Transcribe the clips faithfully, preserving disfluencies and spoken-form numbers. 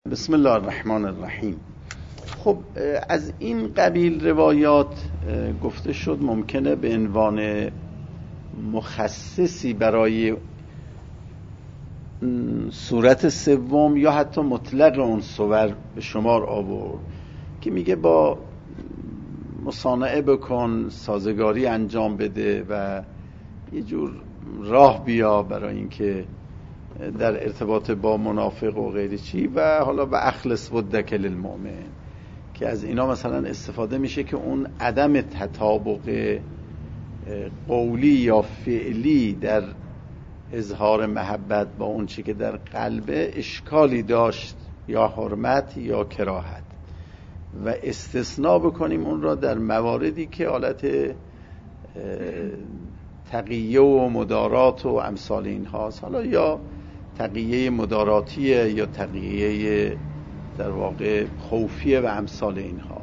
بسم الله الرحمن الرحیم. خب از این قبیل روایات گفته شد ممکنه به عنوان مخصصی برای صورت سوم یا حتی مطلق اون صور به شمار آورد که میگه با مصانعه بکن، سازگاری انجام بده و یه جور راه بیا برای اینکه در ارتباط با منافق و غیره چی، و حالا و اخلص ودک للمؤمن، که از اینا مثلا استفاده میشه که اون عدم تطابق قولی یا فعلی در اظهار محبت با اون چی که در قلبه اشکالی داشت، یا حرمت یا کراهت، و استثناء بکنیم اون را در مواردی که حالت تقیه و مدارات و امثال این هاست، حالا یا تقیه مداراتیه یا تقیه در واقع خوفیه و امثال اینها.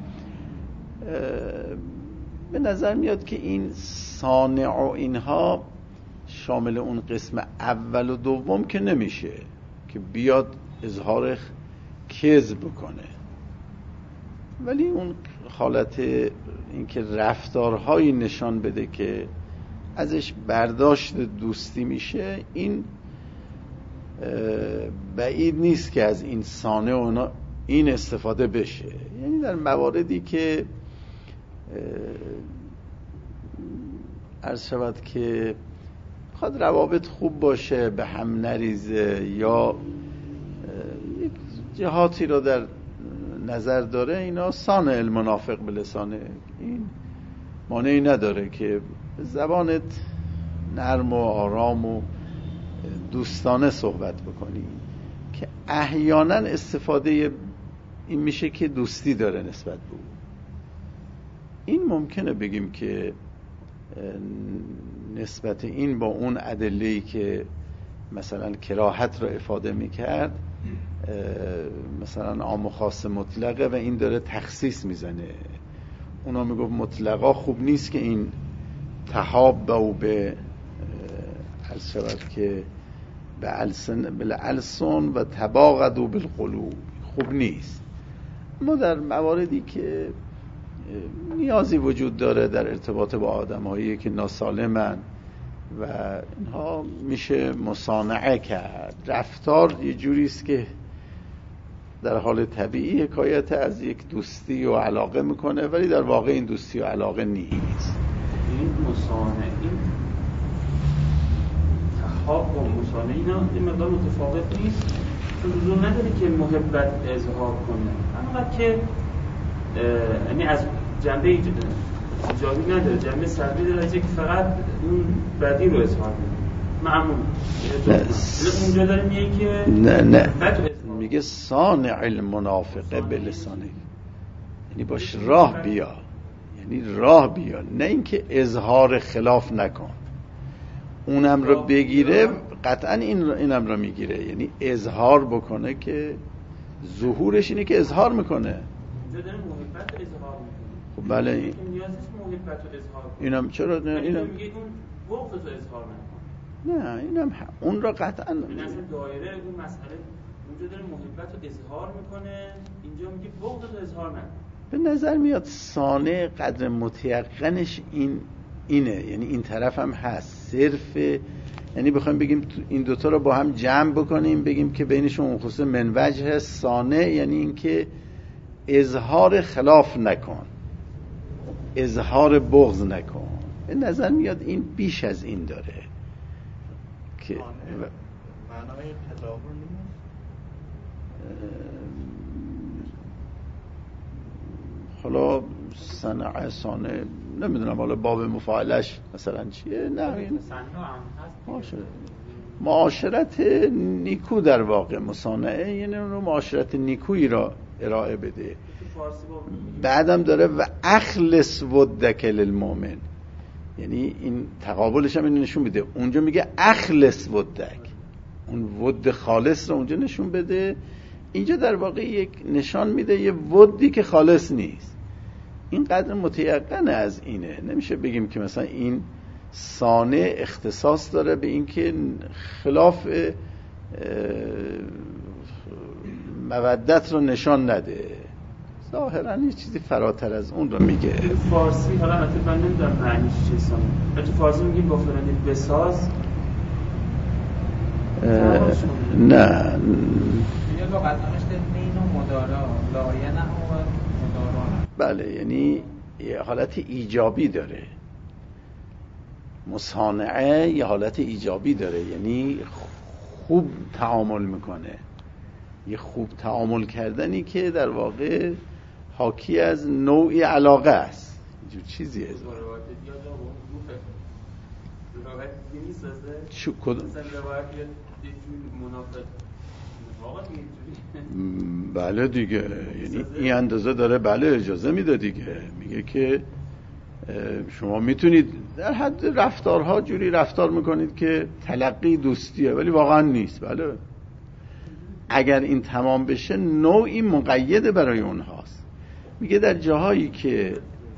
به نظر میاد که این صانع و اینها شامل اون قسم اول و دوم که نمیشه که بیاد اظهار کذب بکنه، ولی اون حالت اینکه رفتارهایی نشان بده که ازش برداشت دوستی میشه، این بعید نیست که از این صانع اونا این استفاده بشه. یعنی در مواردی که عرض شود که خواهد روابط خوب باشه، به هم نریزه، یا یک جهاتی را در نظر داره، اینا صانع المنافق بلسانه، این مانعی نداره که زبانت نرم و آرام و دوستانه صحبت بکنی، که احیانا استفاده این میشه که دوستی داره نسبت به او. این ممکنه بگیم که نسبت این با اون ادله‌ای که مثلا کراهت را افاده میکرد مثلا عام و خاص مطلقه و این داره تخصیص میزنه. اونا میگفت مطلقا خوب نیست که این تحاب و به عرض شود که به السن و تباغد و بالقلوب خوب نیست. ما در مواردی که نیازی وجود داره در ارتباط با آدم‌هایی که ناسالمن و اینها میشه مصانعه کرد. رفتار یه جوری است که در حال طبیعی حکایت از یک دوستی و علاقه میکنه، ولی در واقع این دوستی و علاقه نیست. این مصانعه، این تحاب و مصانعه اینا این مقدار متفاوت نیست، چون لزوم نداره که محبت اظهار کنه، اما که یعنی از جنبه ایجابی نداره، جنبه سلبی داره که فقط اون بدی رو اظهار کنه. معمول اونجا داره میگه که نه نه میگه صانع المنافقه بلسانه، یعنی باش راه بیا، یعنی راه بیا، نه اینکه اظهار خلاف نکن. اونم رو بگیره قطعا این اینم رو میگیره، یعنی اظهار بکنه که ظهورش اینه که اظهار میکنه. اینجا داره محبت رو اظهار میکنه. خب بله این نیاز نیست محبت رو اظهار کنه. اینم چرا نه اینم میگه اون بغض رو اظهار نکن. نه اینم اون رو قطعا این اصلا دایره اون مسئله اونجا داره محبت رو اظهار میکنه، اینجا میگه بغض رو اظهار نکن. به نظر میاد صانع قدر متیقنش این اینه، یعنی این طرف هم هست، صرف یعنی بخوایم بگیم این دوتا رو با هم جمع بکنیم بگیم که بینشون اون خصوص منوجه هست. صانع یعنی این که اظهار خلاف نکن، اظهار بغض نکن. به نظر میاد این بیش از این داره که معنای تظاهر نیست. حالا صنع صانع نمیدونم، حالا باب مفاعلش مثلا چیه. نه این معاشرت نیکو در واقع مصانعه، یعنی اون معاشرت نیکویی را ارائه بده. بعدم داره و اخلص ودک للمؤمن، یعنی این تقابلش هم اینو نشون بده. اونجا میگه اخلص ودک، اون ود خالص رو اونجا نشون بده. اینجا در واقع یک نشان میده یه ودی که خالص نیست. این قدر متیقن از اینه، نمیشه بگیم که مثلا این صانع اختصاص داره به این که خلاف مودت رو نشان نده. ظاهرا یه چیزی فراتر از اون رو میگه. فارسی حالا البته من نمیدونم معنیش چیه، تو فارسی میگیم با فلانی بساز. نه یه لغت نوشته نین و مدارا لاینه و مدارا. بله، یعنی یه حالت ایجابی داره. مصانعه یه حالت ایجابی داره، یعنی خوب تعامل میکنه. یه خوب تعامل کردنی که در واقع حاکی از نوعی علاقه است. اینجور چیزیه. چو کدوم؟ بله دیگه، یعنی این اندازه داره. بله اجازه میده دیگه. میگه که شما میتونید در حد رفتارها جوری رفتار میکنید که تلقی دوستیه، ولی واقعا نیست. بله اگر این تمام بشه نوعی مقید برای اونهاست. میگه در جاهایی که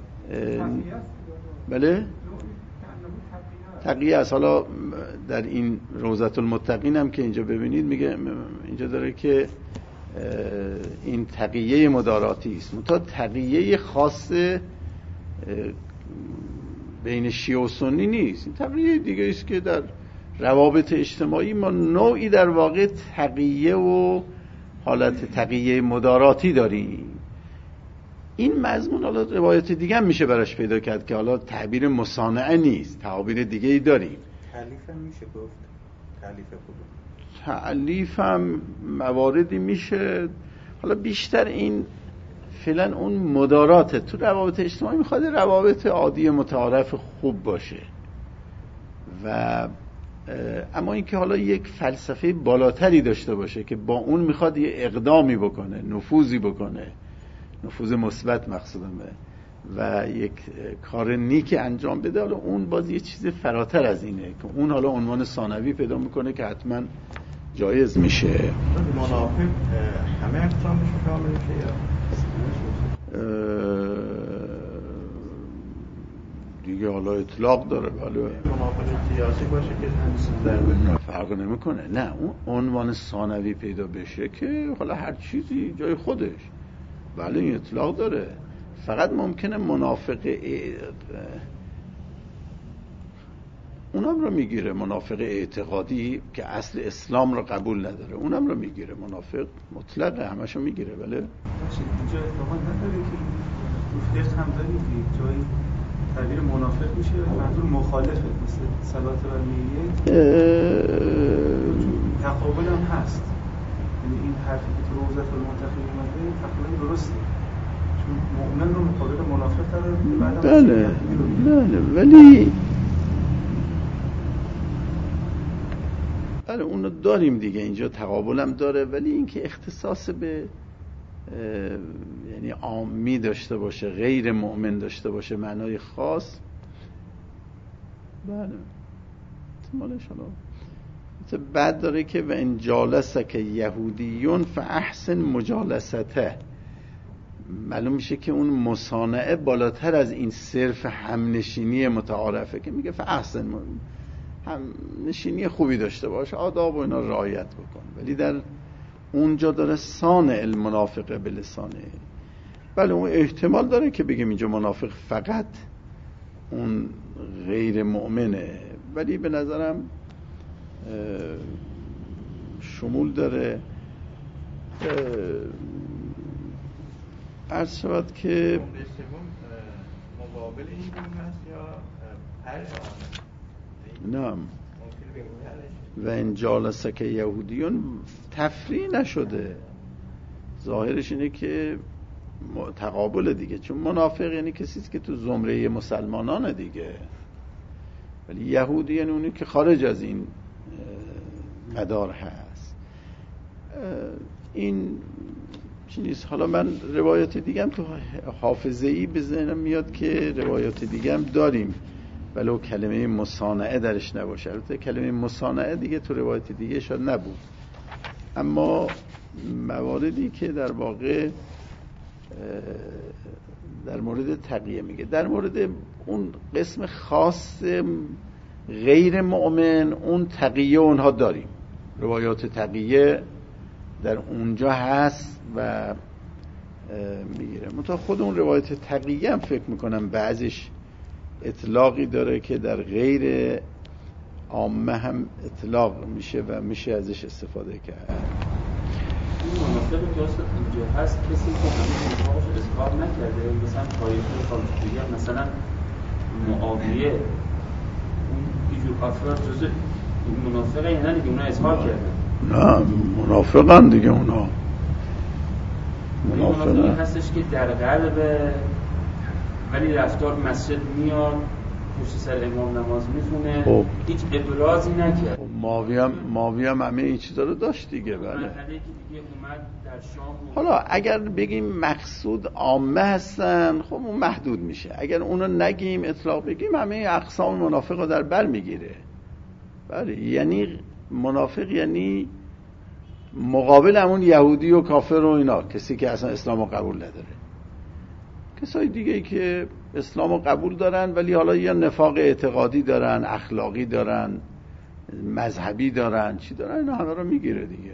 بله تقیه است. حالا در این روضة المتقین هم که اینجا ببینید میگه اینجا داره که این تقیه مداراتی است، منتها تقیه خاص بین شیعه و سنی نیست. این تقیه دیگه است که در روابط اجتماعی ما نوعی در واقع تقیه و حالت تقیه مداراتی داریم. این مضمون حالا روایت دیگه هم میشه براش پیدا کرد که حالا تعبیر مصانعه نیست، تعبیر دیگه ای داریم. تعلیف هم میشه گفت. تعلیف کدوم؟ تعلیف هم مواردی میشه. حالا بیشتر این فعلا اون مدارات تو روابط اجتماعی میخواد روابط عادی متعارف خوب باشه و اما اینکه حالا یک فلسفه بالاتری داشته باشه که با اون میخواد یه اقدامی بکنه، نفوذی بکنه، نفوذ مثبت مقصودمه و یک کار نیک انجام بده، حالا اون باز یه چیز فراتر از اینه که اون حالا عنوان ثانوی پیدا میکنه که حتما جایز میشه. منافق همه اقسامش کامل میشه یا دیگه حالا اطلاق داره؟ بله. منافق سیاسی باشه که نه فرق نمیکنه. نه اون عنوان ثانوی پیدا بشه که حالا هر چیزی جای خودش. بله این اطلاق داره. فقط ممکنه منافق اونم رو میگیره، منافق اعتقادی که اصل اسلام رو قبول نداره اونم رو میگیره. منافق مطلقه همشو میگیره. بله اینجا اتفاقا نداره که تو فقه هم داریم که جایی تعبیر منافق میشه منظور مخالفه، مثل صلات و نیت تقابل هم هست. یعنی این حرفی که تو روضة المتقین اومده تقریبا درسته، چون مؤمن رو مقابل منافق داره. بله بله ولی بله اونو داریم دیگه، اینجا تقابل هم داره، ولی اینکه اختصاص به یعنی عامی داشته باشه، غیر مؤمن داشته باشه، معنای خاص، بله احتمالش حالا بعد داره که و ان جالسک یهودیون فاحسن مجالسته. معلوم میشه که اون مصانعه بالاتر از این صرف همنشینی متعارفه که میگه فاحسن هم نشینی خوبی داشته باشه، آداب و اینا رعایت بکن، ولی در اونجا داره صانع المنافقه بلسانه. بله اون احتمال داره که بگیم اینجا منافق فقط اون غیر مؤمنه، ولی به نظرم شمول داره. عرض شود که مقابل این گونه هست یا هر نه و این جالسک یهودیون تفریع نشده، ظاهرش اینه که تقابل دیگه، چون منافق یعنی کسیست که تو زمره مسلمانانه دیگه، ولی یهودی یعنی اونی که خارج از این مدار هست. این چی نیست. حالا من روایات دیگه هم تو حافظه‌ای به ذهنم میاد که روایات دیگه هم داریم ولو کلمه مصانعه درش نباشه. البته کلمه مصانعه دیگه تو روایت دیگه شاید نبود، اما مواردی که در واقع در مورد تقیه میگه، در مورد اون قسم خاص غیر مؤمن اون تقیه اونها داریم، روایات تقیه در اونجا هست و میگیره. منتها خود اون روایت تقیه هم فکر میکنم بعضیش اطلاقی داره که در غیر عامه هم اطلاق میشه و میشه ازش استفاده کرد. این مناسب که اصلا اینجا هست کسی که همین انتخابش اظهار نکرده، مثلا طایفه خالصیه، مثلا معاویه، اون اینجور افراد جزء منافقه یا نه دیگه اونا اظهار کردن؟ نه منافقن دیگه اونا. منافقه هستش که در قلب ولی رفتار مسجد میاد، پشت سر امام نماز میخونه، خب. هیچ ابرازی نکرد. خب معاویه هم معاویه هم همه این چیزا رو داشت دیگه. بله. مرحله که دیگه اومد در شام. حالا اگر بگیم مقصود عامه هستن خب اون محدود میشه. اگر اونو نگیم اطلاق بگیم همه اقسام منافق رو در بر میگیره. بله یعنی منافق یعنی مقابل همون یهودی و کافر و اینا، کسی که اصلا اسلام رو قبول نداره. کسای دیگه ای که اسلام رو قبول دارن ولی حالا یا نفاق اعتقادی دارن، اخلاقی دارن، مذهبی دارن، چی دارن، اینا همه رو میگیره دیگه.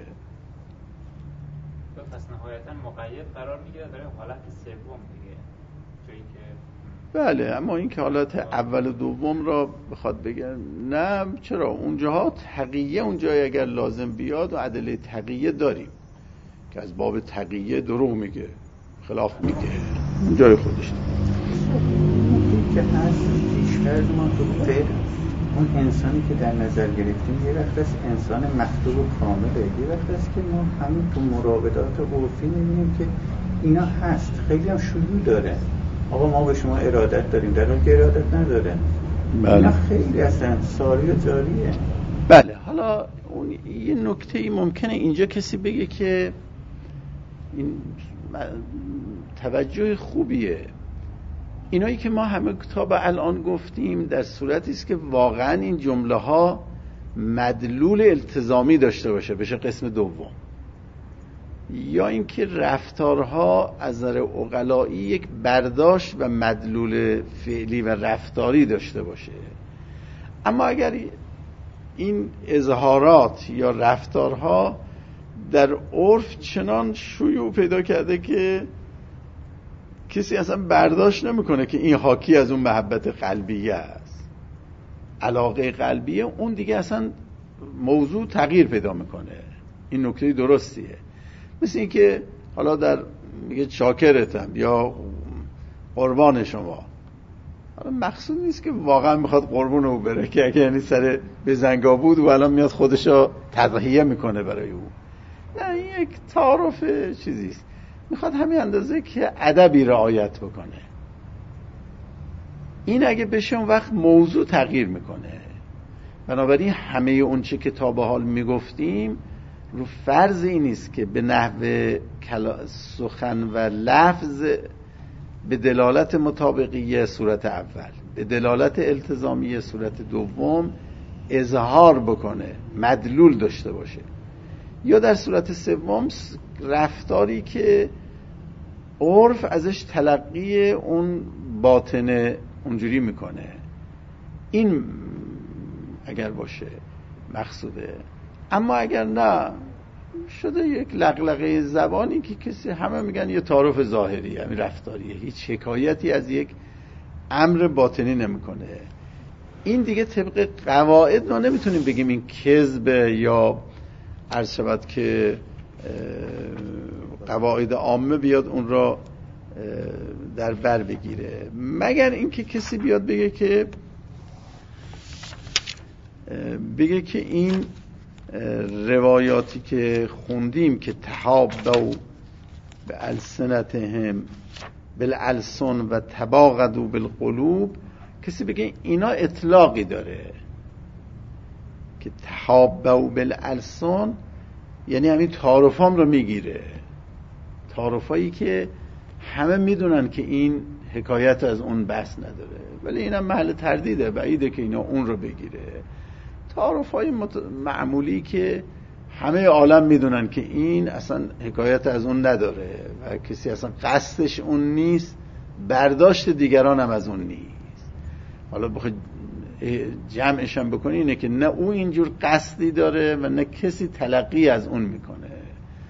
پس نهایتا مقید قرار میگیره در حالت سوم دیگه. جایی که بله، اما این که حالت اول و دوم را بخواد بگن نه، چرا اونجاها تقیه اونجایی اگر لازم بیاد و ادله تقیه داریم که از باب تقیه دروغ میگه، خلاف میگه، اونجای خودش که هست پیش‌فرض ما تو فقه اون انسانی که در نظر گرفتیم یه وقت است انسان مخطوب و کامله، یه وقت است که ما همین تو مراودات عرفی می‌بینیم که اینا هست، خیلی هم شیوع داره. آقا ما به شما ارادت داریم، در حالی که ارادت نداره. بله. اینا خیلی اصلا ساری و جاریه. بله. حالا اون یه نکته‌ای ممکنه اینجا کسی بگه که این توجه خوبیه، اینایی که ما همه کتاب الان گفتیم در صورتی است که واقعا این جمله ها مدلول التزامی داشته باشه، بشه قسم دوم، یا اینکه رفتارها از نظر عقلایی یک برداشت و مدلول فعلی و رفتاری داشته باشه. اما اگر این اظهارات یا رفتارها در عرف چنان شیوع پیدا کرده که کسی اصلا برداشت نمیکنه که این حاکی از اون محبت قلبیه است، علاقه قلبیه، اون دیگه اصلا موضوع تغییر پیدا میکنه. این نکته درستیه. مثل این که حالا در میگه شاکرتم یا قربان شما، حالا مقصود نیست که واقعا میخواد قربون او بره، که اگه یعنی سر بزنگا بود و الان میاد خودشو تضحیه میکنه برای او. نه، این یک تعارف چیزیست، میخواد همین اندازه که ادبی رعایت بکنه. این اگه بشه اون وقت موضوع تغییر میکنه. بنابراین همه اون چه که تا به حال میگفتیم رو فرض این نیست که به نحو سخن و لفظ به دلالت مطابقیه صورت اول، به دلالت التزامیه صورت دوم اظهار بکنه، مدلول داشته باشه، یا در صورت سوم رفتاری که عرف ازش تلقی اون باطن اونجوری میکنه. این اگر باشه مقصوده. اما اگر نه، شده یک لغلغه زبانی که کسی همه میگن یه تعارف ظاهری، همین رفتاریه، هیچ حکایتی از یک امر باطنی نمیکنه. این دیگه طبق قواعد ما نمیتونیم بگیم این کذبه، یا عرض شود که قواعد عامه بیاد اون را در بر بگیره، مگر اینکه کسی بیاد بگه که بگه که این روایاتی که خوندیم که تحابوا به السنتهم بالالسن و تباغضوا بالقلوب، کسی بگه اینا اطلاقی داره که تحابوا بالالسن یعنی همین تعارفام رو میگیره، تعارفایی که همه میدونن که این حکایت از اون بس نداره، ولی اینم محل تردیده، بعیده که اینا اون رو بگیره. تعارفای مت... معمولی که همه عالم میدونن که این اصلا حکایت از اون نداره و کسی اصلا قصدش اون نیست، برداشت دیگران هم از اون نیست. حالا بخوای جمعش هم بکنی اینه که نه او اینجور قصدی داره و نه کسی تلقی از اون میکنه.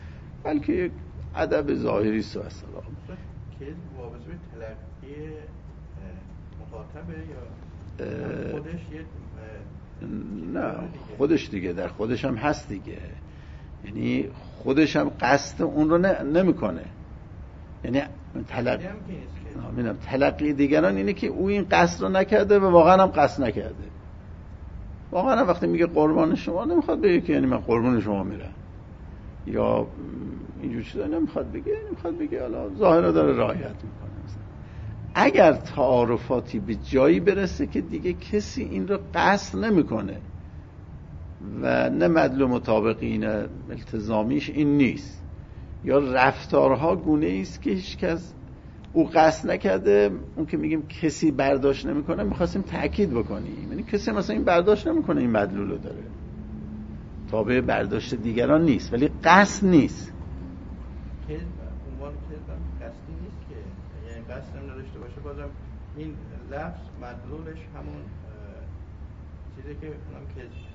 بلکه یک ادب ظاهری است و السلام. که وابسته به تلقی مخاطبه یا خودش یه نه خودش دیگه در خودش هم هست دیگه، یعنی خودش هم قصد اون رو نمیکنه. یعنی تلقی میدونم تلقی دیگران اینه که او این قصد رو نکرده و واقعا هم قصد نکرده. واقعا هم وقتی میگه قربان شما نمیخواد بگه که یعنی من قربان شما میرم یا اینجور چیزا نمیخواد بگه، نمیخواد بگه حالا ظاهرا داره رعایت میکنه. اگر تعارفاتی به جایی برسه که دیگه کسی این رو قصد نمیکنه و نه مدلول مطابقین التزامیش این نیست یا رفتارها گونه است که هیچ کس او قصد نکرده، اون که میگیم کسی برداشت نمیکنه میخواستیم تأکید بکنیم، یعنی کسی مثلا این برداشت نمیکنه این مدلول رو داره، تابع برداشت دیگران نیست ولی قصد نیست. که عنوان که قصدی نیست که یعنی قصد هم نداشته باشه، بازم این لفظ مدلولش همون چیزی که اونم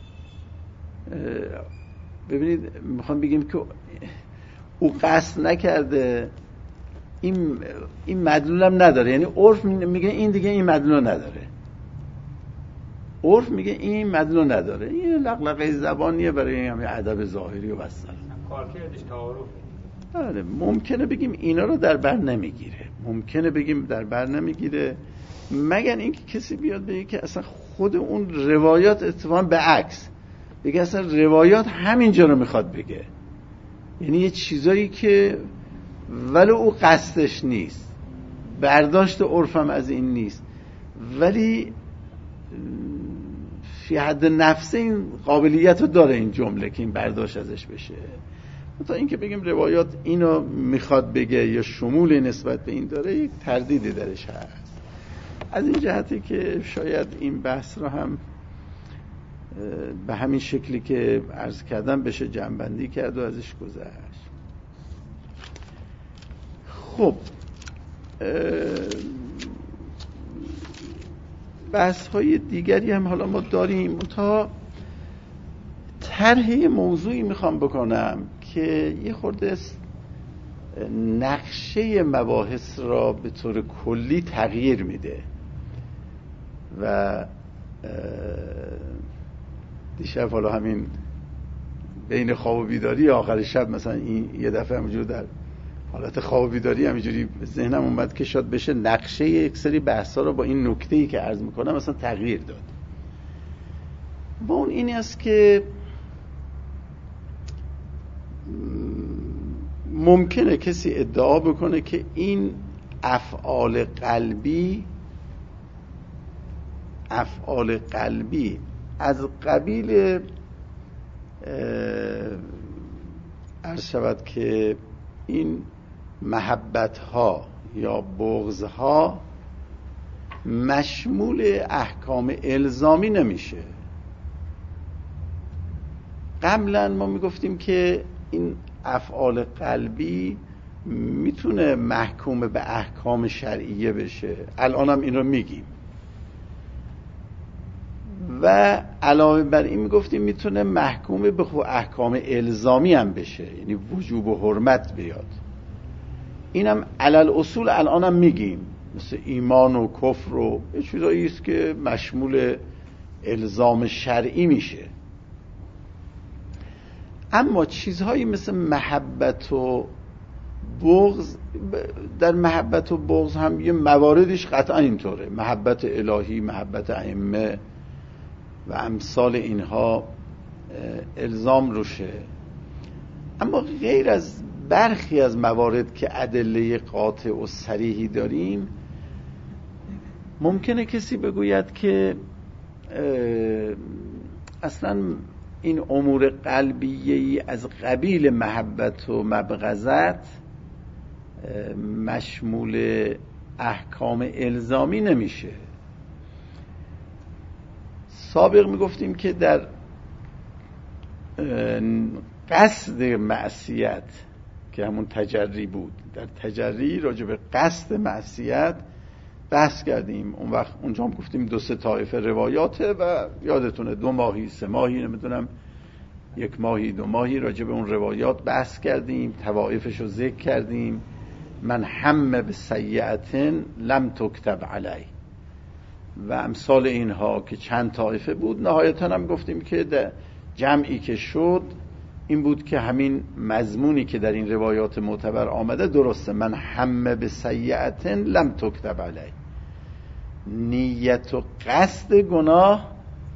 که ببینید میخوام بگیم که او قصد نکرده، این این مدلول هم نداره، یعنی عرف میگه این دیگه این مدلول نداره، عرف میگه این مدلول نداره، این لغلقه زبانیه برای همین ادب ظاهری و وسط. کارکردش تعارف. آره ممکنه بگیم اینا رو در بر نمیگیره، ممکنه بگیم در بر نمیگیره، مگر اینکه کسی بیاد بگه که اصلا خود اون روایات اتفاقا به عکس بگه اصلا روایات همینجا رو میخواد بگه، یعنی یه چیزایی که ولی او قصدش نیست، برداشت عرفم از این نیست، ولی فی حد نفسه این قابلیت رو داره این جمله که این برداشت ازش بشه. تا اینکه بگیم روایات اینو میخواد بگه یا شمول نسبت به این داره، یک تردیدی درش هست. از این جهتی که شاید این بحث رو هم به همین شکلی که عرض کردم بشه جمع‌بندی کرد و ازش گذشت. خب بحث های دیگری هم حالا ما داریم، تا طرح موضوعی میخوام بکنم که یه خورده نقشه مباحث را به طور کلی تغییر میده و دیشب حالا همین بین خواب و بیداری آخر شب مثلا این یه دفعه همونجور در حالت خواب و بیداری همینجوری ذهنم اومد که شاید بشه نقشه یک سری بحثا رو با این نکته‌ای که عرض میکنم مثلا تغییر داد. با اون اینی است که ممکنه کسی ادعا بکنه که این افعال قلبی افعال قلبی از قبیل عرض شود که این محبت ها یا بغض ها مشمول احکام الزامی نمیشه. قبلا ما میگفتیم که این افعال قلبی میتونه محکوم به احکام شرعیه بشه، الان هم این رو میگیم، و علاوه بر این میگفتیم میتونه محکوم به احکام الزامی هم بشه، یعنی وجوب و حرمت بیاد. اینم علل اصول الان هم میگیم، مثل ایمان و کفر و یه چیزایی است که مشمول الزام شرعی میشه. اما چیزهایی مثل محبت و بغض، در محبت و بغض هم یه مواردش قطعا اینطوره، محبت الهی، محبت ائمه و امثال اینها الزام روشه. اما غیر از برخی از موارد که ادله قاطع و صریحی داریم، ممکنه کسی بگوید که اصلا این امور قلبیه‌ای از قبیل محبت و مبغضت مشمول احکام الزامی نمیشه. سابق میگفتیم که در قصد معصیت که همون تجری بود، در تجری راجع به قصد معصیت بحث کردیم. اون وقت اونجا هم گفتیم دو سه طایفه روایاته و یادتونه دو ماهی سه ماهی نمیدونم یک ماهی دو ماهی راجع به اون روایات بحث کردیم، طوائفش رو ذکر کردیم. من هم به سیئتن لم تکتب علی و امثال اینها که چند طایفه بود. نهایتا هم گفتیم که در جمعی که شد این بود که همین مضمونی که در این روایات معتبر آمده درسته. من هم به سیئتن لم تکتب علی. نیت و قصد گناه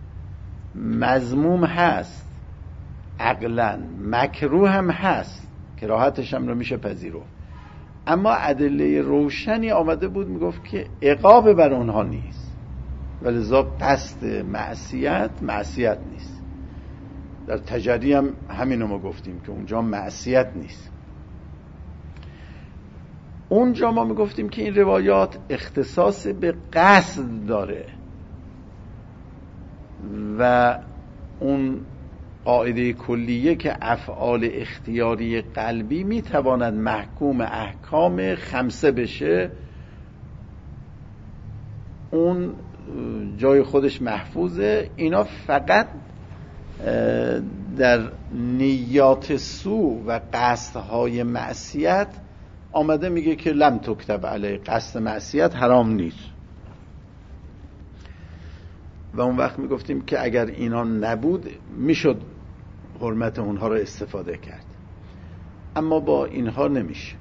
مذموم هست، عقلاً مکروه هم هست، کراهتش هم رو میشه پذیرفت، اما ادله روشنی آمده بود میگفت که عقاب بر اونها نیست، ولذا قصد معصیت معصیت نیست. در تجری هم همینو ما گفتیم که اونجا معصیت نیست. اونجا ما میگفتیم که این روایات اختصاص به قصد داره و اون قاعده کلیه که افعال اختیاری قلبی میتواند محکوم احکام خمسه بشه، اون جای خودش محفوظه. اینا فقط در نیات سو و قصدهای معصیت آمده میگه که لم تکتب علی، قصد معصیت حرام نیست. و اون وقت میگفتیم که اگر اینا نبود میشد حرمت اونها رو استفاده کرد، اما با اینها نمیشه.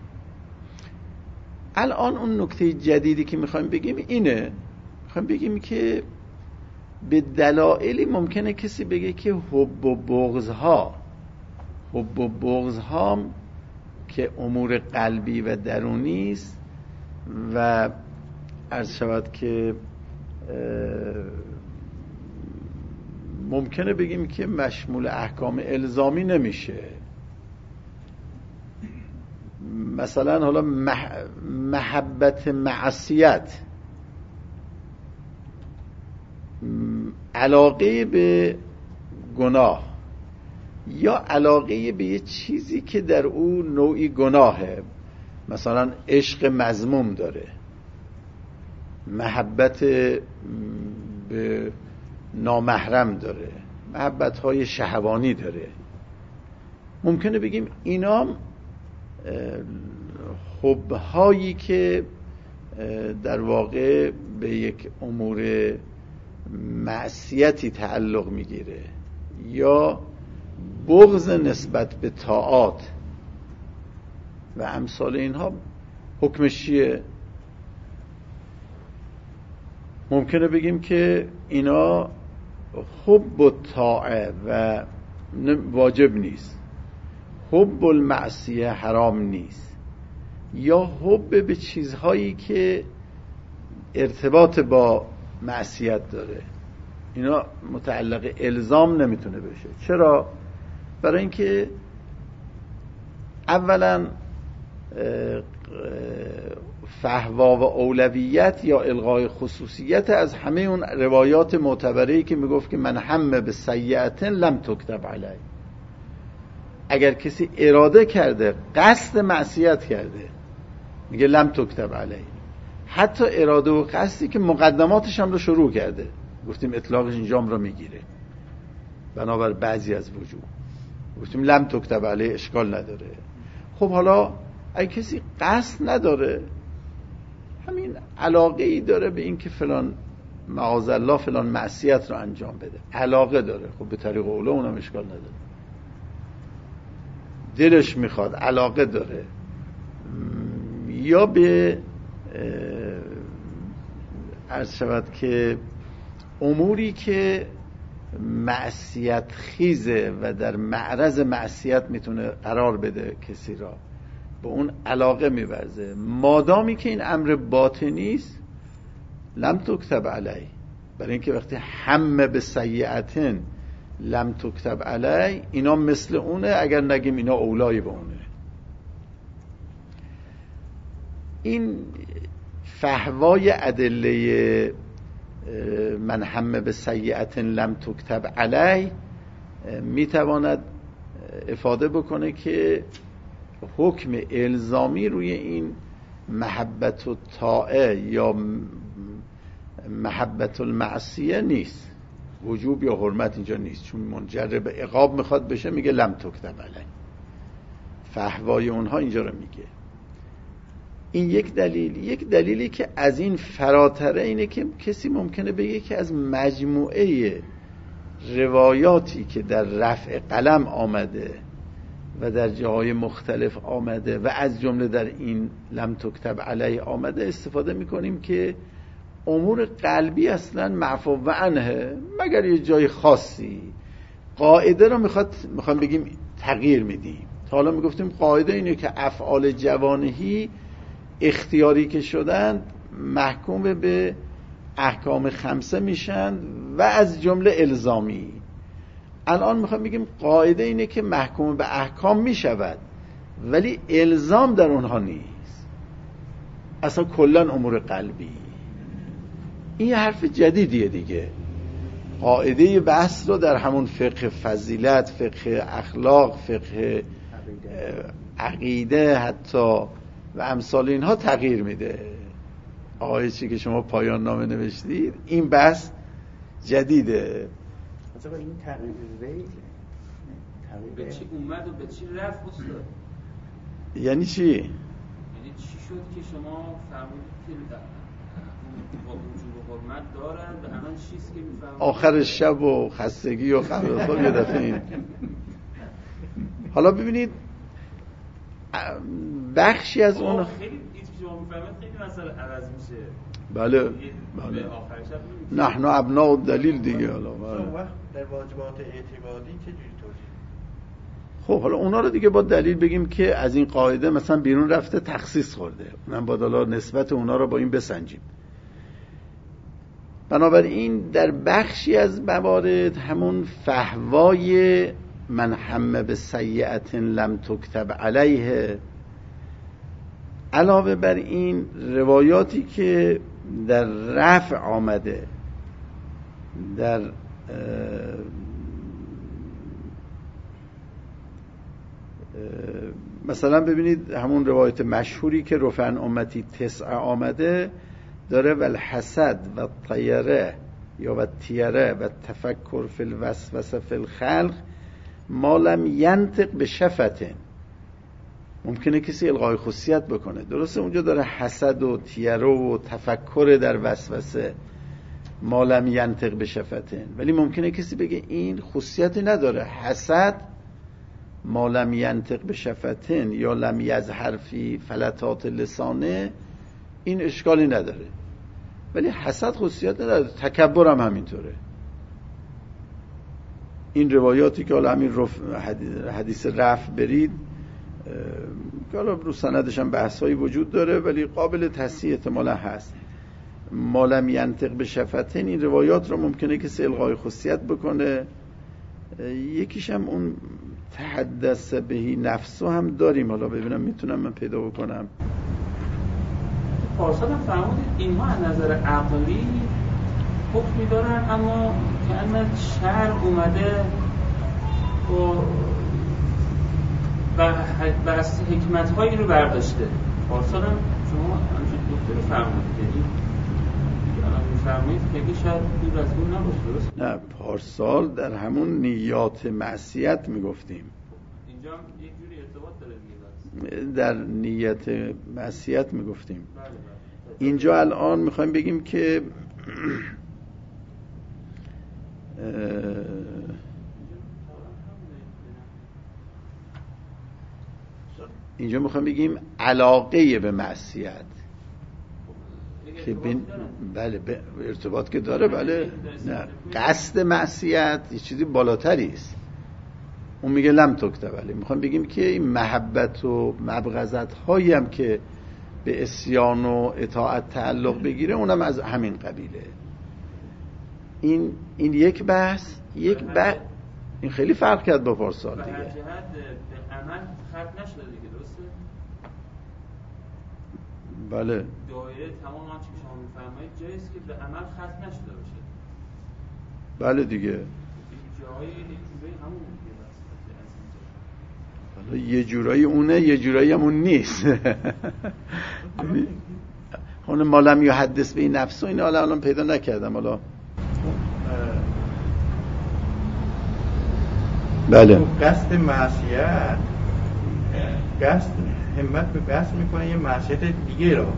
الان اون نکته جدیدی که میخوایم بگیم اینه، میخوایم بگیم که به دلایلی ممکنه کسی بگه که حب و بغضها حب و بغضها که امور قلبی و درونی است و عرض شود که ممکنه بگیم که مشمول احکام الزامی نمیشه. مثلا حالا مح... محبت معصیت، علاقه به گناه یا علاقه به یه چیزی که در او نوعی گناهه، مثلا عشق مذموم داره، محبت به نامحرم داره، محبت‌های شهوانی داره، ممکنه بگیم اینا حب‌هایی که در واقع به یک امور معصیتی تعلق میگیره یا بغض نسبت به طاعات و امثال اینها حکمش چیه؟ ممکنه بگیم که اینا حب و طاعه و واجب نیست، حب المعصیه حرام نیست، یا حب به چیزهایی که ارتباط با معصیت داره، اینا متعلق الزام نمیتونه بشه. چرا؟ برای اینکه اولا فحوا و اولویت یا الغای خصوصیت از همه اون روایات معتبره‌ای که میگفت که من هم به سیئتن لم تکتب علی. اگر کسی اراده کرده، قصد معصیت کرده، میگه لم تکتب علی. حتی اراده و قصدی که مقدماتش هم رو شروع کرده، گفتیم اطلاقش اینجام رو میگیره بنابر بعضی از وجوه، گفتیم لم تکتب علی اشکال نداره. خب حالا اگه کسی قصد نداره، همین علاقه ای داره به این که فلان معاذالله فلان معصیت رو انجام بده، علاقه داره، خب به طریق اولا اونم اشکال نداره، دلش میخواد، علاقه داره، یا به عرض شود که اموری که معصیت خیزه و در معرض معصیت میتونه قرار بده کسی را، به اون علاقه میورزه، مادامی که این امر باطنی است لم تکتب علی. برای اینکه وقتی هم به سیئتن لم تکتب علی، اینا مثل اونه، اگر نگیم اینا اولایی به اونه. این فحوای ادله من هم به سیئتن لم تکتب علی میتواند افاده بکنه که حکم الزامی روی این محبت الطاعه یا محبت المعصیه نیست. وجوب یا حرمت اینجا نیست، چون منجر به عقاب میخواد بشه میگه لم تکتب علی. فحوای اونها اینجا رو میگه. این یک دلیل. یک دلیلی که از این فراتره اینه که کسی ممکنه بگه که از مجموعه روایاتی که در رفع قلم آمده و در جاهای مختلف آمده و از جمله در این لم تکتب علیه آمده استفاده میکنیم که امور قلبی اصلا معفو عنه مگر یه جای خاصی. قاعده رو میخواد میخوام بگیم تغییر میدیم. تا حالا میگفتیم قاعده اینه که افعال جوانحی اختیاری که شدن محکوم به احکام خمسه میشن و از جمله الزامی. الان میخوام بگیم قاعده اینه که محکوم به احکام میشود ولی الزام در اونها نیست، اصلا کلن امور قلبی. این یه حرف جدیدیه دیگه. قاعده بحث رو در همون فقه فضیلت، فقه اخلاق، فقه عقیده حتی و امثال اینها تغییر میده. آقای چی که شما پایان نامه نوشتید این بحث جدیده. مثلا این تغییر ریل به چی اومد و به چی رفت استاد؟ یعنی چی؟ یعنی چی شد که شما فرمودید که با وجوب و حرمت دارن و الان چیزی که میفهمید آخر شب و خستگی و قبل خواب یه دفعه این. حالا ببینید بخشی از اون خیلی این که شما میفهمید خیلی مسئله عوض میشه. بله بله بله آخر شب نحن ابناء الدلیل دیگه. حالا اون وقت در واجبات اعتقادی چه جوری توضیح؟ خب حالا اونا رو دیگه با دلیل بگیم که از این قاعده مثلا بیرون رفته تخصیص خورده، اونم با حالا نسبت اونا رو با این بسنجیم. بنابراین در بخشی از موارد همون فحوای من هم به سیئة لم تکتب علیه، علاوه بر این روایاتی که در رفع آمده، در مثلا ببینید همون روایت مشهوری که رفع عن امتی تسع آمده داره والحسد و طیره یا و تیره و تفکر فی الوسوسه فی الخلق ما لم ینطق به شفتن. ممکنه کسی الغای خصوصیت بکنه، درسته اونجا داره حسد و تیره و تفکر در وسوسه ما لم ینطق به شفتن، ولی ممکنه کسی بگه این خصوصیتی نداره، حسد ما لم ینطق به شفتن یا لم یظهر فی فلتات لسانه این اشکالی نداره، ولی حسد خصوصیت نداره، تکبر هم همینطوره. این روایاتی که حالا همین حدیث رفع برید که حالا رو سندش هم بحثایی وجود داره ولی قابل تصحیح احتمالا هست، ما لم ینطق به شفتن، این روایات رو ممکنه کسی الغای خصوصیت بکنه. یکیش هم اون تحدث بهی نفسو هم داریم، حالا ببینم میتونم من پیدا بکنم. پارسال هم فرمودید اینها از نظر عقلی حکمی دارن اما که ان شرع اومده و بس حکمت هایی رو برداشته. پارسال هم شما همچون دکتر فرمودید یعنی الان میفرمایید خیلی شاید دور از اون نباشه، درست؟ نه پارسال در همون نیات معصیت میگفتیم، اینجا هم یک جوری ارتباط داره دیگه، در نیت معصیت میگفتیم. بله بله. اینجا الان میخوایم بگیم که اینجا میخوایم بگیم علاقه به معصیت که بین بله ب... ارتباط که داره، بله نه قصد معصیت یه چیزی بالاتری است، اون میگه لم تکتب علیه. میخوام بگیم که این محبت و مبغضت هایی هم که به عصیان و اطاعت تعلق بگیره اونم از همین قبیله. این این یک بحث یک بحث این خیلی فرق کرد با پارسال دیگه. به هر جهت به عمل ختم نشده دیگه، درسته؟ بله دایره تمام آنچه که شما میفرمایید جاییست که به عمل ختم نشده باشه. بله دیگه. جایی جوری همون حالا یه جورایی اونه یه جورایی هم اون نیست. اون مالم یا حدث به این نفس و این حالا الان پیدا نکردم. حالا بله. تو قصد معصیت قصد همت به قصد میکنه یه معصیت دیگه رو،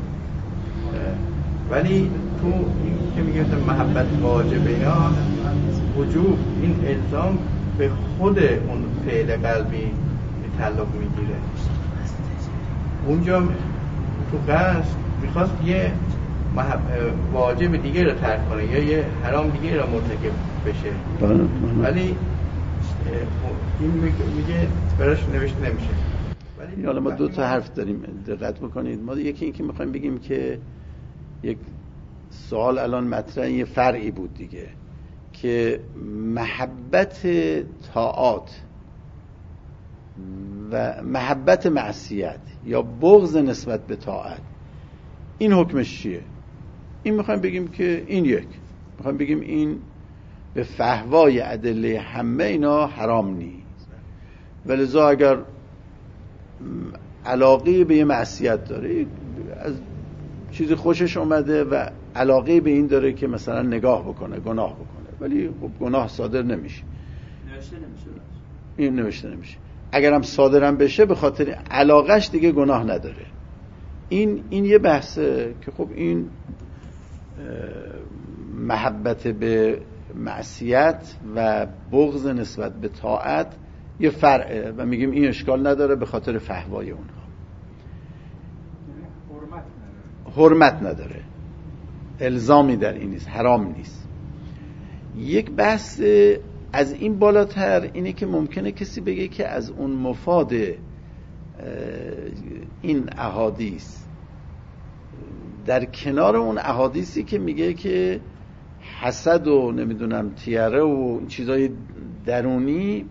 ولی تو این که میگه محبت واجبه اینا وجوب این الزام به خود اون فعل قلبی تعلق میگیره. اونجا تو قصد میخواست یه محب... واجب دیگه رو ترک کنه یا یه حرام دیگه رو مرتکب بشه، ولی این میگه براش نوشته نمیشه. ولی حالا ما دو تا حرف داریم، دقت بکنید. ما یکی این که میخوایم بگیم که یک سوال الان مطرح یه فرعی بود دیگه، که محبت طاعات و محبت معصیت یا بغض نسبت به طاعت، این حکمش چیه؟ این میخوایم بگیم که این یک میخوایم بگیم این به فحوای ادله همه اینا حرام نیست، ولذا اگر علاقه به یه معصیت داره، از چیزی خوشش اومده و علاقه به این داره که مثلا نگاه بکنه، گناه بکنه، ولی خب گناه صادر نمیشه، نوشته نمیشه، این نوشته نمیشه. اگرم صادرم بشه به خاطر علاقش دیگه گناه نداره. این این یه بحثه که خب این محبت به معصیت و بغض نسبت به طاعت یه فرعه و میگیم این اشکال نداره به خاطر فحوای اونها. حرمت نداره، الزامی در این نیست، حرام نیست. یک بحث از این بالاتر اینه که ممکنه کسی بگه که از اون مفاد این احادیث در کنار اون احادیثی که میگه که حسد و نمیدونم تیره و چیزای درونی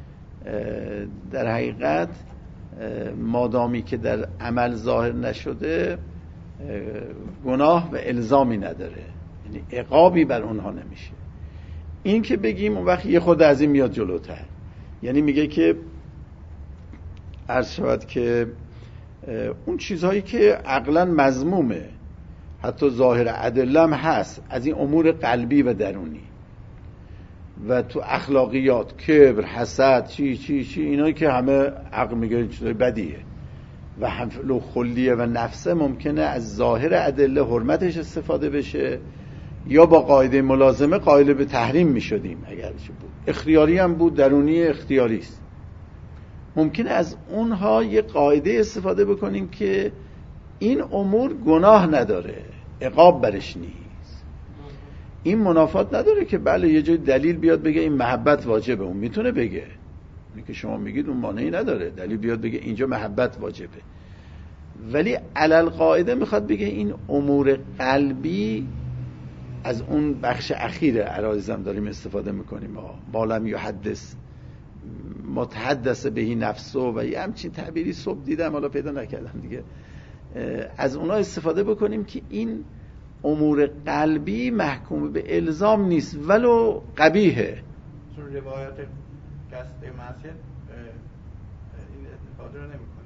در حقیقت مادامی که در عمل ظاهر نشده گناه و الزامی نداره، یعنی عقابی بر اونها نمیشه. این که بگیم اون وقت یه خود از این میاد جلوتر، یعنی میگه که عرض شود که اون چیزهایی که عقلا مذمومه، حتی ظاهر ادله هم هست، از این امور قلبی و درونی و تو اخلاقیات، کبر، حسد، چی چی چی اینایی که همه عقل میگه چیزای بدیه و حفل خلیه و نفسه، ممکنه از ظاهر ادله حرمتش استفاده بشه یا با قاعده ملازمه قائل به تحریم میشدیم اگر چه بود، اختیاری هم بود، درونی اختیاری است. ممکنه از اونها یه قاعده استفاده بکنیم که این امور گناه نداره، عقاب برش نیست. این منافات نداره که بله یه جای دلیل بیاد بگه این محبت واجبه، اون میتونه بگه، اونی که شما میگید اون مانعی نداره، دلیل بیاد بگه اینجا محبت واجبه، ولی علل قاعده میخواد بگه این امور قلبی از اون بخش اخیر عرایزم داریم استفاده میکنیم، بالم یحدث متحدث بهی نفسو و یه همچین تعبیری صبح دیدم، حالا پیدا نکردم دیگه، از اونا استفاده بکنیم که این امور قلبی محکوم به الزام نیست ولو قبیحه. چون روایت قصد معصیت این استفاده رو نمیکنه.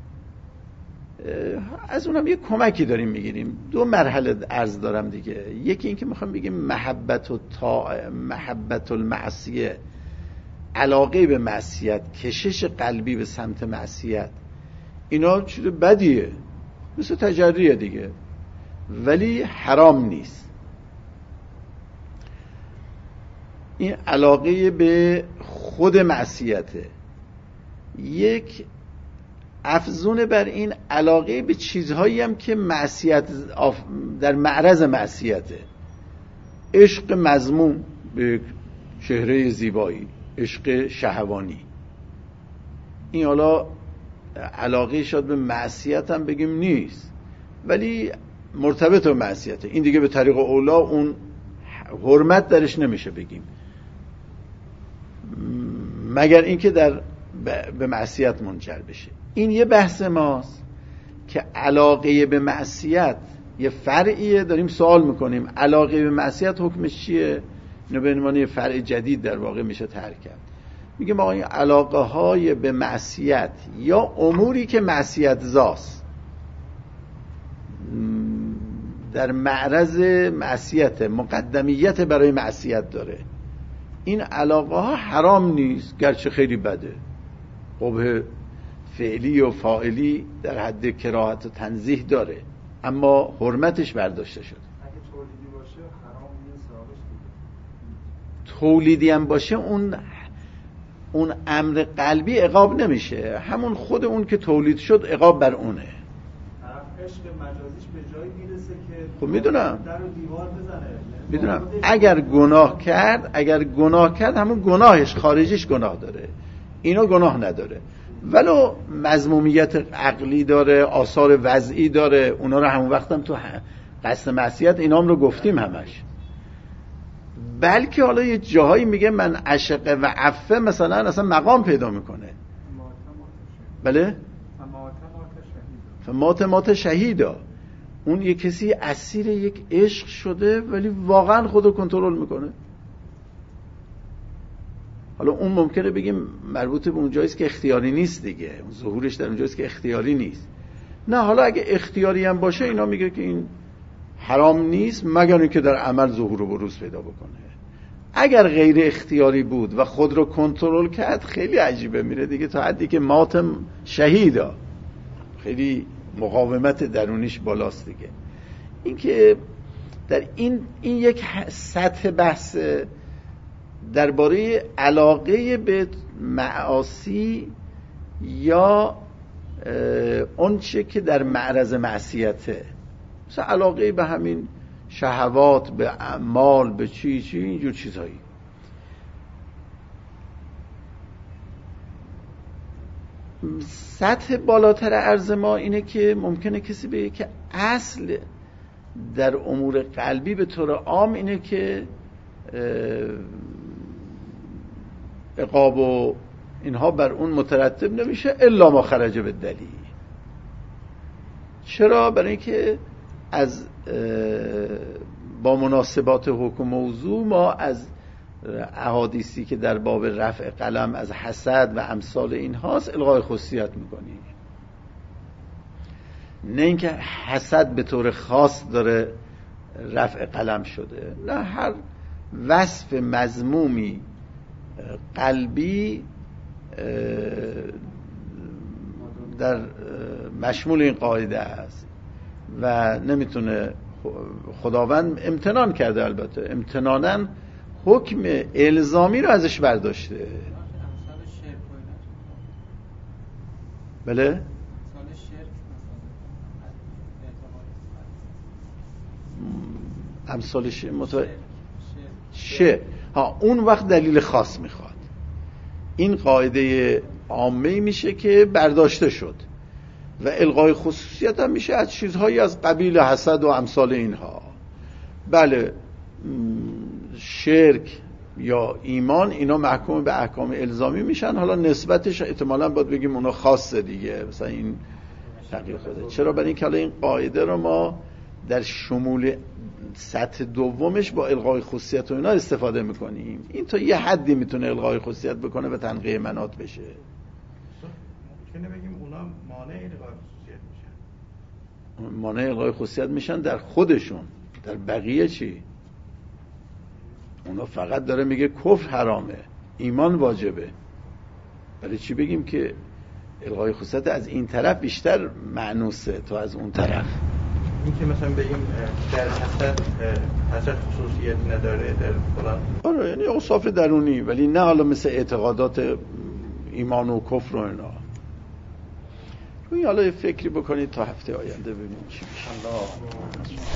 از اونم یه کمکی داریم میگیریم. دو مرحله عرض دارم دیگه. یکی این که میخوام بگیم محبت و تا محبت المعصیه، علاقه به معصیت، کشش قلبی به سمت معصیت، اینا چیز بدیه، مثل تجریه دیگه، ولی حرام نیست. این علاقه به خود معصیته. یک افزون بر این علاقه به چیزهایی هم که معصیت در معرض معصیته، عشق مذموم به چهره زیبایی، عشق شهوانی، این حالا علاقه شد به معصیت هم بگیم نیست، ولی مرتبط به معصیته، این دیگه به طریق اولا اون حرمت درش نمیشه بگیم، مگر اینکه در به معصیت منجر بشه. این یه بحث ماست که علاقه به معصیت یه فرعیه، داریم سوال میکنیم علاقه به معصیت حکمش چیه؟ اینو به عنوان یه فرع جدید در واقع میشه طرح کرد. میگیم آقا این علاقه های به معصیت یا اموری که معصیت زاست، در معرض معصیت، مقدمیت برای معصیت داره، این علاقه ها حرام نیست، گرچه خیلی بده، قبح فعلی و فاعلی در حد کراهت و تنزیه داره، اما حرمتش برداشته شده. اگه تولیدی باشه حرام نیست، آبش تولیدی هم باشه اون اون امر قلبی عقاب نمیشه، همون خود اون که تولید شد عقاب بر اونه. طرف عشق مجازیش به جایی میرسه که خب میدونم در و دیوار بزنه. میدونم اگر گناه کرد اگر گناه کرد همون گناهش خارجیش گناه داره، اینو گناه نداره، ولو مذمومیت عقلی داره، آثار وضعی داره، اونا رو همون وقتم تو قصد معصیت اینام رو گفتیم همش. بلکه حالا یه جاهایی میگه من عشق و عفه مثلا اصلا مقام پیدا میکنه. بله؟ فمات مات شهیدا، اون یه کسی اسیر یک عشق شده ولی واقعا خودو کنترل میکنه. حالا اون ممکنه بگیم مربوط به اون جاییست که اختیاری نیست دیگه، اون ظهورش در اون جاییست که اختیاری نیست. نه حالا اگه اختیاری هم باشه اینا میگه که این حرام نیست مگر اینکه در عمل ظهور و بروز پیدا بکنه. اگر غیر اختیاری بود و خود رو کنترل کرد خیلی عجیبه، میره دیگه تا حدی که ماتم شهیدا، خیلی مقاومت درونیش بالاست دیگه. این که در این این یک سطح بحث درباره علاقه به معاصی یا اون چه که در معرض معصیته، مثلا علاقه به همین شهوات، به اعمال، به چی چی اینجور چیزهایی. سطح بالاتر عرض ما اینه که ممکنه کسی بگه که اصل در امور قلبی به طور عام اینه که عقاب و اینها بر اون مترتب نمیشه الا ما خرج به دلیل. چرا؟ برای اینکه از با مناسبات حکم موضوع ما از احادیثی که در باب رفع قلم از حسد و امثال اینهاست الغای خصوصیت میکنیم، نه اینکه حسد به طور خاص داره رفع قلم شده، نه، هر وصف مذمومی قلبی در مشمول این قاعده است و نمیتونه. خداوند امتنان کرده، البته امتناناً حکم الزامی رو ازش برداشته. بله؟ امثال شه متو... شه ها اون وقت دلیل خاص میخواد. این قاعده عامه میشه که برداشته شد و الغای خصوصیت هم میشه از چیزهایی از قبیل حسد و امثال اینها. بله، شرک یا ایمان اینا محکوم به احکام الزامی میشن، حالا نسبتش احتمالاً باید بگیم اونا خاصه دیگه، مثلا این تغییر خورده. چرا؟ برای اینکه حالا این قاعده رو ما در شمول سطح دومش با الغای خصوصیت و اینا استفاده میکنیم. این تا یه حدی میتونه الغای خصوصیت بکنه و تنقیه منات بشه. ممکنه بگیم اونا مانع الغای خصوصیت میشن. مانع الغای خصوصیت میشن در خودشون، در بقیه چی؟ اونا فقط داره میگه کفر حرامه، ایمان واجبه. برای چی بگیم که الغای خصوصیت از این طرف بیشتر معنوسه تا از اون طرف؟ این که مثلا بگیم در حسد حسد خصوصیت نداره در فلان، آره، یعنی اوصاف درونی، ولی نه حالا مثل اعتقادات ایمان و کفر و اینا. روی حالا فکری بکنید تا هفته آینده ببینیم چی میشه.